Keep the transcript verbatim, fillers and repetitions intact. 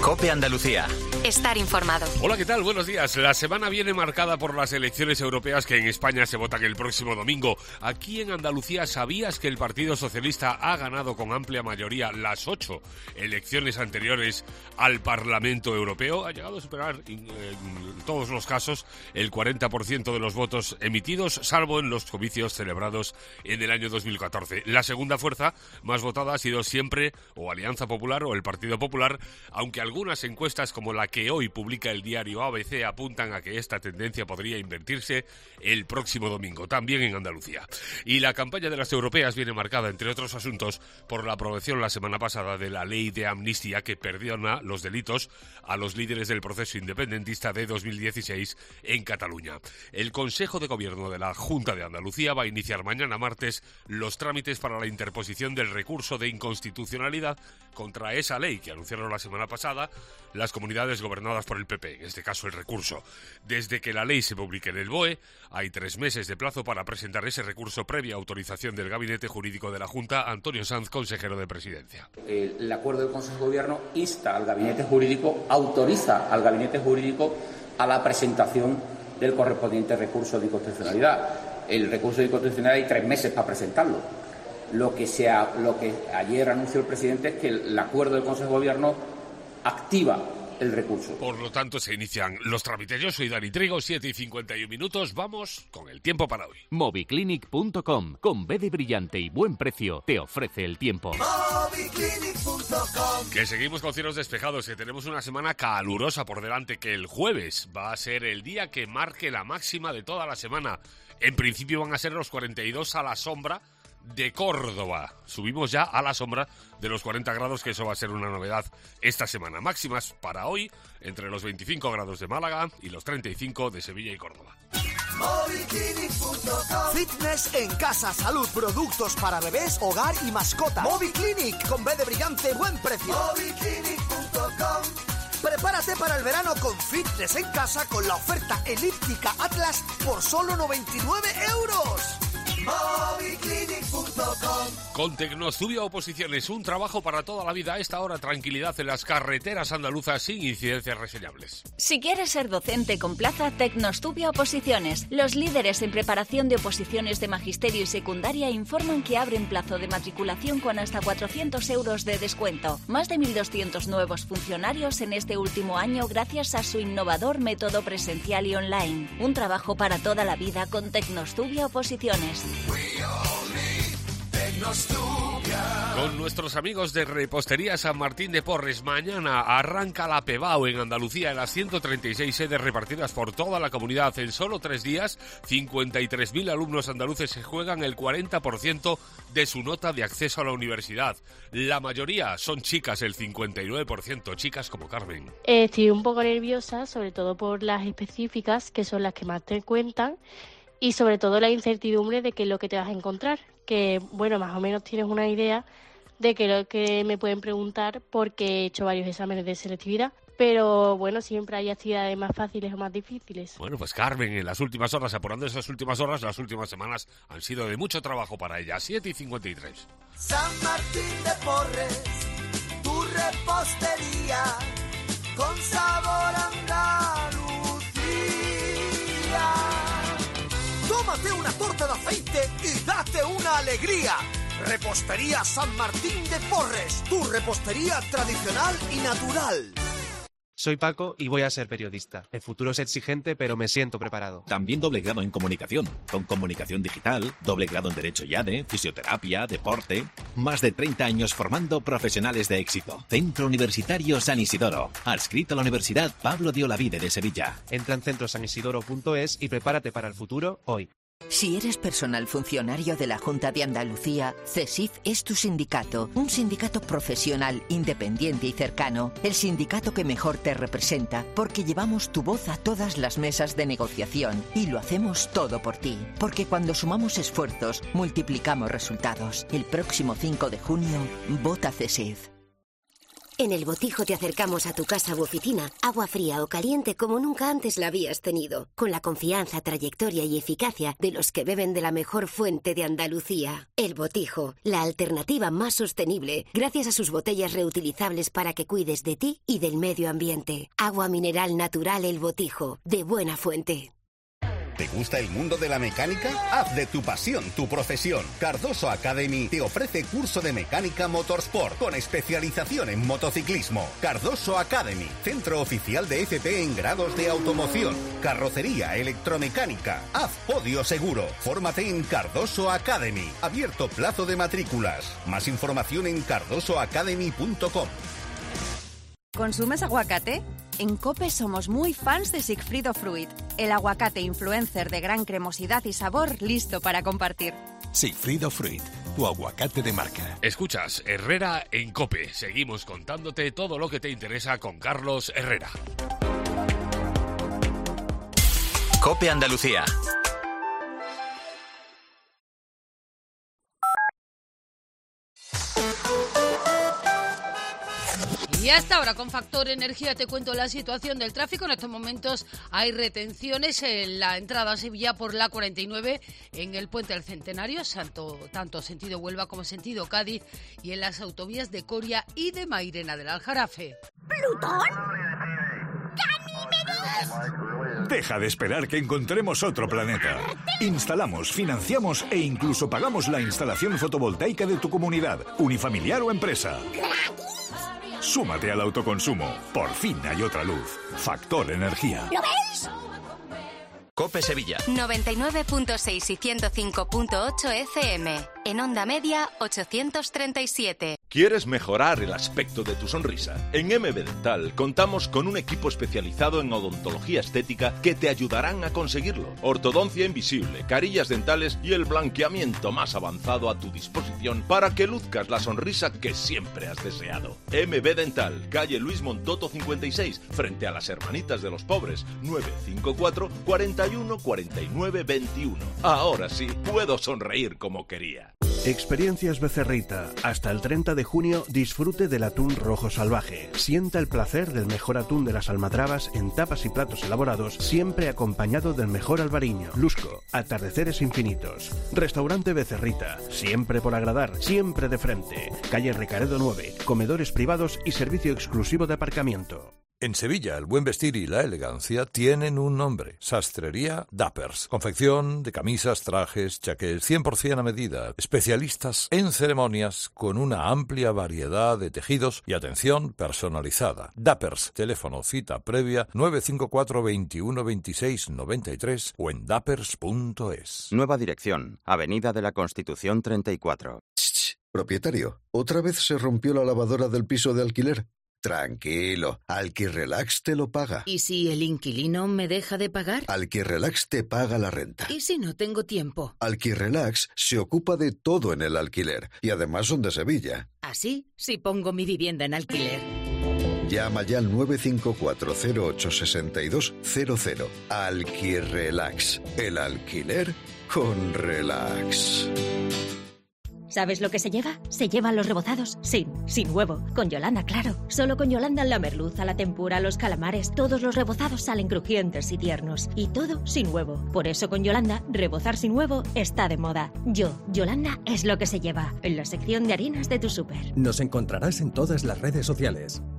COPE Andalucía. Estar informado. Hola, ¿qué tal? Buenos días. La semana viene marcada por las elecciones europeas que en España se votan el próximo domingo. Aquí en Andalucía, ¿sabías que el Partido Socialista ha ganado con amplia mayoría las ocho elecciones anteriores al Parlamento Europeo? Ha llegado a superar en todos los casos el cuarenta por ciento de los votos emitidos, salvo en los comicios celebrados en el año dos mil catorce. La segunda fuerza más votada ha sido siempre o Alianza Popular o el Partido Popular, aunque algunas encuestas como la que hoy publica el diario A B C apuntan a que esta tendencia podría invertirse el próximo domingo, también en Andalucía. Y la campaña de las europeas viene marcada, entre otros asuntos, por la aprobación la semana pasada de la ley de amnistía que perdona los delitos a los líderes del proceso independentista de dos mil dieciséis en Cataluña. El Consejo de Gobierno de la Junta de Andalucía va a iniciar mañana martes los trámites para la interposición del recurso de inconstitucionalidad contra esa ley que anunciaron la semana pasada las comunidades gobernadas por el P P, en este caso el recurso. Desde que la ley se publique en el B O E, hay tres meses de plazo para presentar ese recurso previa autorización del Gabinete Jurídico de la Junta. Antonio Sanz, consejero de Presidencia. El acuerdo del Consejo de Gobierno insta al Gabinete Jurídico, autoriza al Gabinete Jurídico a la presentación del correspondiente recurso de inconstitucionalidad. El recurso de inconstitucionalidad hay tres meses para presentarlo. Lo que, sea, lo que ayer anunció el presidente es que el acuerdo del Consejo de Gobierno activa el recurso. Por lo tanto, se inician los trámites. Yo soy Dani Trigo, siete y cincuenta y un minutos. Vamos con el tiempo para hoy. Moviclinic punto com, con B de brillante y buen precio, te ofrece el tiempo. Moviclinic punto com. Que seguimos con cielos despejados, que tenemos una semana calurosa por delante, que el jueves va a ser el día que marque la máxima de toda la semana. En principio van a ser los cuarenta y dos a la sombra de Córdoba. Subimos ya a la sombra de los cuarenta grados, que eso va a ser una novedad esta semana. Máximas para hoy entre los veinticinco grados de Málaga y los treinta y cinco de Sevilla y Córdoba. Moviclinic punto com. Fitness en casa, salud, productos para bebés, hogar y mascota. Moviclinic, con B de brillante, buen precio. Moviclinic punto com. Prepárate para el verano con fitness en casa con la oferta elíptica Atlas por solo noventa y nueve euros. Moviclinic punto com. Con Tecnostubia Oposiciones, un trabajo para toda la vida. A esta hora, tranquilidad en las carreteras andaluzas sin incidencias reseñables. Si quieres ser docente con plaza, Tecnostubia Oposiciones. Los líderes en preparación de oposiciones de magisterio y secundaria informan que abren plazo de matriculación con hasta cuatrocientos euros de descuento. Más de mil doscientos nuevos funcionarios en este último año gracias a su innovador método presencial y online. Un trabajo para toda la vida con Tecnostubia Oposiciones. Con nuestros amigos de Repostería San Martín de Porres, mañana arranca la Pebao en Andalucía en las ciento treinta y seis sedes repartidas por toda la comunidad. En solo tres días, cincuenta y tres mil alumnos andaluces se juegan el cuarenta por ciento de su nota de acceso a la universidad. La mayoría son chicas, el cincuenta y nueve por ciento, chicas como Carmen. Estoy un poco nerviosa, sobre todo por las específicas, que son las que más te cuentan. Y sobre todo la incertidumbre de qué es lo que te vas a encontrar, que bueno, más o menos tienes una idea de qué es lo que me pueden preguntar porque he hecho varios exámenes de selectividad, pero bueno, siempre hay actividades más fáciles o más difíciles. Bueno, pues Carmen, en las últimas horas, apurando esas últimas horas, las últimas semanas han sido de mucho trabajo para ella. siete y cincuenta y tres. San Martín de Porres, tu repostería con sabor Andalucía. Tómate una torta de aceite y date una alegría. Repostería San Martín de Porres, tu repostería tradicional y natural. Soy Paco y voy a ser periodista. El futuro es exigente, pero me siento preparado. También doble grado en comunicación, con comunicación digital, doble grado en Derecho y A D E, fisioterapia, deporte. Más de treinta años formando profesionales de éxito. Centro Universitario San Isidoro. Adscrito a la Universidad Pablo de Olavide de Sevilla. Entra en centro san isidoro punto es y prepárate para el futuro hoy. Si eres personal funcionario de la Junta de Andalucía, CESIF es tu sindicato, un sindicato profesional, independiente y cercano, el sindicato que mejor te representa, porque llevamos tu voz a todas las mesas de negociación y lo hacemos todo por ti, porque cuando sumamos esfuerzos, multiplicamos resultados. El próximo cinco de junio, vota CESIF. En El Botijo te acercamos a tu casa u oficina agua fría o caliente como nunca antes la habías tenido, con la confianza, trayectoria y eficacia de los que beben de la mejor fuente de Andalucía. El Botijo, la alternativa más sostenible, gracias a sus botellas reutilizables para que cuides de ti y del medio ambiente. Agua mineral natural El Botijo, de buena fuente. ¿Te gusta el mundo de la mecánica? Haz de tu pasión tu profesión. Cardoso Academy te ofrece curso de mecánica motorsport con especialización en motociclismo. Cardoso Academy, centro oficial de F P en grados de automoción, carrocería, electromecánica. Haz podio seguro. Fórmate en Cardoso Academy. Abierto plazo de matrículas. Más información en cardoso academy punto com. ¿Consumes aguacate? En COPE somos muy fans de Sigfrido Fruit, el aguacate influencer de gran cremosidad y sabor listo para compartir. Sigfrido Fruit, tu aguacate de marca. Escuchas Herrera en COPE. Seguimos contándote todo lo que te interesa con Carlos Herrera. COPE Andalucía. Y hasta ahora, con Factor Energía, te cuento la situación del tráfico. En estos momentos hay retenciones en la entrada a Sevilla por la cuarenta y nueve, en el Puente del Centenario, tanto, tanto sentido Huelva como sentido Cádiz, y en las autovías de Coria y de Mairena del Aljarafe. ¿Plutón? ¡Ganímedes! Deja de esperar que encontremos otro planeta. Instalamos, financiamos e incluso pagamos la instalación fotovoltaica de tu comunidad, unifamiliar o empresa. Súmate al autoconsumo. Por fin hay otra luz. Factor Energía. ¿Lo veis? COPE Sevilla. noventa y nueve punto seis y ciento cinco punto ocho F M. En onda media, ochocientos treinta y siete. ¿Quieres mejorar el aspecto de tu sonrisa? En M B Dental contamos con un equipo especializado en odontología estética que te ayudarán a conseguirlo. Ortodoncia invisible, carillas dentales y el blanqueamiento más avanzado a tu disposición para que luzcas la sonrisa que siempre has deseado. M B Dental, calle Luis Montoto cincuenta y seis, frente a las Hermanitas de los Pobres, nueve cinco cuatro, cuarenta y uno, cuarenta y nueve, veintiuno. Ahora sí, puedo sonreír como quería. Experiencias Becerrita. Hasta el treinta de junio disfrute del atún rojo salvaje. Sienta el placer del mejor atún de las almadrabas en tapas y platos elaborados, siempre acompañado del mejor albariño. Lusco, atardeceres infinitos. Restaurante Becerrita. Siempre por agradar, siempre de frente. Calle Recaredo nueve. Comedores privados y servicio exclusivo de aparcamiento. En Sevilla, el buen vestir y la elegancia tienen un nombre. Sastrería Dappers. Confección de camisas, trajes, chaqués, cien por ciento a medida. Especialistas en ceremonias con una amplia variedad de tejidos y atención personalizada. Dappers. Teléfono cita previa nueve cinco cuatro, veintiuno, veintiséis, noventa y tres o en dappers punto es. Nueva dirección. Avenida de la Constitución treinta y cuatro. Shh, propietario, ¿otra vez se rompió la lavadora del piso de alquiler? Tranquilo, Alquirrelax te lo paga. ¿Y si el inquilino me deja de pagar? Alquirrelax te paga la renta. ¿Y si no tengo tiempo? Alquirrelax se ocupa de todo en el alquiler y además son de Sevilla. ¿Así? Si pongo mi vivienda en alquiler. Llama ya al nueve cinco cuatro, cero ocho, seis dos cero cero. Alquirrelax, el alquiler con relax. ¿Sabes lo que se lleva? Se llevan los rebozados sin, sin huevo. Con Yolanda, claro. Solo con Yolanda la merluza, la tempura, los calamares, todos los rebozados salen crujientes y tiernos. Y todo sin huevo. Por eso con Yolanda, rebozar sin huevo está de moda. Yo, Yolanda, es lo que se lleva. En la sección de harinas de tu súper. Nos encontrarás en todas las redes sociales.